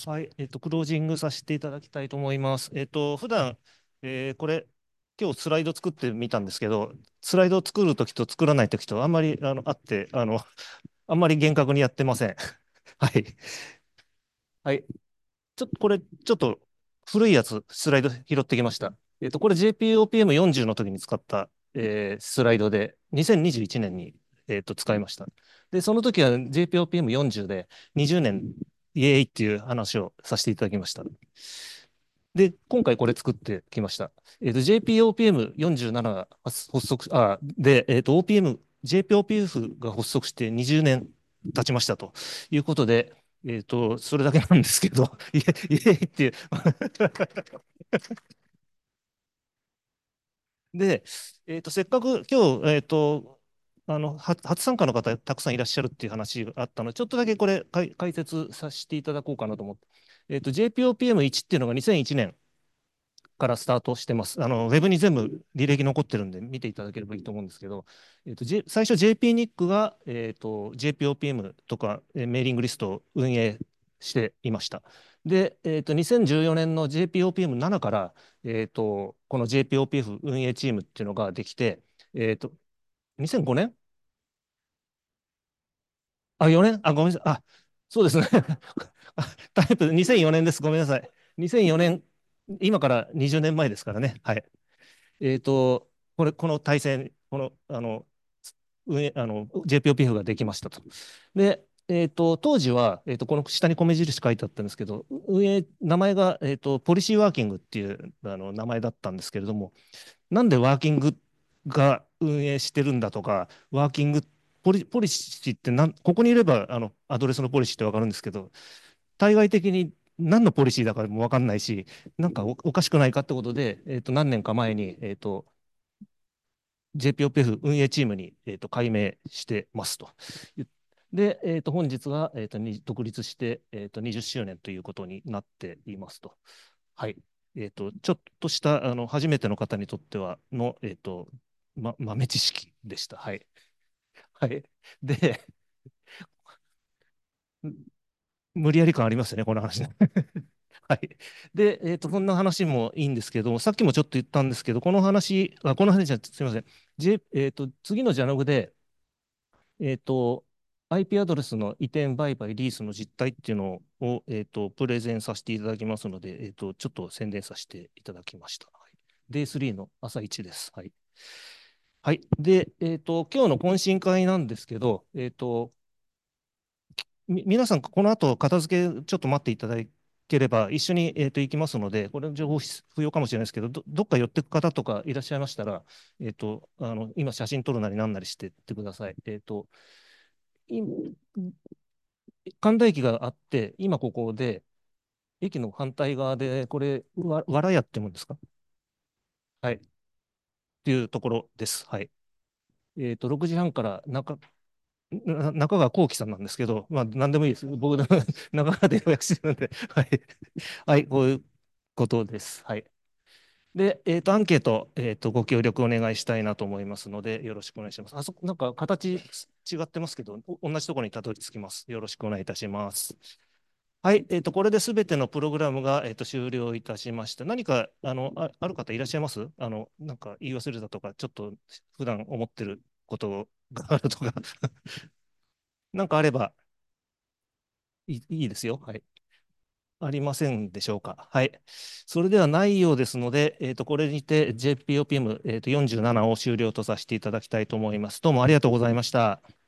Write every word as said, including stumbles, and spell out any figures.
はい、えっと、クロージングさせていただきたいと思います。えっと、普段、えーこれ、今日スライド作ってみたんですけど、スライドを作るときと作らないときとあんまりあのあって、あの、あんまり厳格にやってません。はい。はい。ちょっとこれ、ちょっと古いやつ、スライド拾ってきました。えっと、これ ジェーピーオーピーエムよんじゅう の時に使った、えースライドで、にせんにじゅういちねんに、えっと、使いました。で、その時は ジェーピーオーピーエムよんじゅう でにじゅうねんイエーイっていう話をさせていただきました。で、今回これ作ってきました。えっと、ジェーピーオーピーエムよんじゅうなな が発足、あ、で、えっと、オーピーエム、ジェーピーオーピーエフ が発足してにじゅうねん経ちましたということで、えっと、それだけなんですけど、いえ、いえいっていうで、えっと、せっかく今日、えっと、あの、は初参加の方たくさんいらっしゃるっていう話があったので、ちょっとだけこれ解解説させていただこうかなと思って。えっと、ジェーピーオーピーエムいち っていうのがにせんいちねんからスタートしてます。あの、ウェブに全部履歴残ってるんで見ていただければいいと思うんですけど、えっと、J- 最初 ジェーピーニック が、えっと、ジェーピーオーピーエム とか、えーメーリングリストを運営していました。で、えっと、にせんじゅうよねんの ジェーピーオーピーエムなな から、えっと、この ジェーピーオーピーエフ 運営チームっていうのができて、えっと、にせんごねんあ、よねんあ、ごめんなさい。あ、そうですね。あタイプにせんよねんです。ごめんなさい。にせんよねん、今からにじゅうねんまえですからね。はい。えっと、これ、この体制、この、あの、運営、あの、ジェーピーオーピーエフ ができましたと。で、えっと、当時は、えっと、この下に米印書いてあったんですけど、運営、名前が、えっと、ポリシーワーキングっていうあの名前だったんですけれども、なんでワーキングが運営してるんだとか、ワーキング、ポリ、ポリシーってなん、ここにいれば、あの、アドレスのポリシーってわかるんですけど、対外的に何のポリシーだかもわかんないし、なんかお、おかしくないかってことで、えっと、何年か前に、えっと、ジェーピーオーピーエフ 運営チームに、えーと、改名してますと。で、えーと、本日は、えーと、に独立して、えーと、にじゅっしゅうねんということになっていますと。はい。えーと、ちょっとしたあの初めての方にとってはの、えーと、ま、豆知識でした。はい。はい。で、無理やり感ありますよね、この話ね。はい。で、えっと、こんな話もいいんですけども、さっきもちょっと言ったんですけど、この話、あ、この話じゃ、すみません。J、えっと、次のジャナグで、えっと、アイピー アドレスの移転、売買、リースの実態っていうのを、えっと、プレゼンさせていただきますので、えっと、ちょっと宣伝させていただきました。はい、デイスリーの朝一です。はい。はい。で、えっと、今日の懇親会なんですけど、えっと、み皆さん、この後、片付け、ちょっと待っていただければ、一緒に、えーと、行きますので、これの情報不要かもしれないですけど、ど、どっか寄ってく方とかいらっしゃいましたら、えっと、あの、今、写真撮るなりなんなりしてってください。えっと、い神田駅があって、今ここで、駅の反対側で、これ、わ、わらやってもんですか？はい。っていうところです。はい。えっと、ろくじはんから中、な中川幸喜さんなんですけど、まあ、なんでもいいです。僕、中川で予約してるんで、はい。はい、こういうことです。はい。で、えっと、アンケート、えっと、ご協力お願いしたいなと思いますので、よろしくお願いします。あそこ、なんか形違ってますけど、お同じところにたどり着きます。よろしくお願いいたします。はい、えっと、これですべてのプログラムが、えっと、終了いたしました。何か、あの、あ、ある方いらっしゃいます？あの、なんか言い忘れたとか、ちょっと普段思ってることがあるとかなんかあればいい、いいですよ。はい。ありませんでしょうか。はい。それではないようですので、えっと、これにて ジェーピーオーピーエム、えっと、よんじゅうななを終了とさせていただきたいと思います。どうもありがとうございました。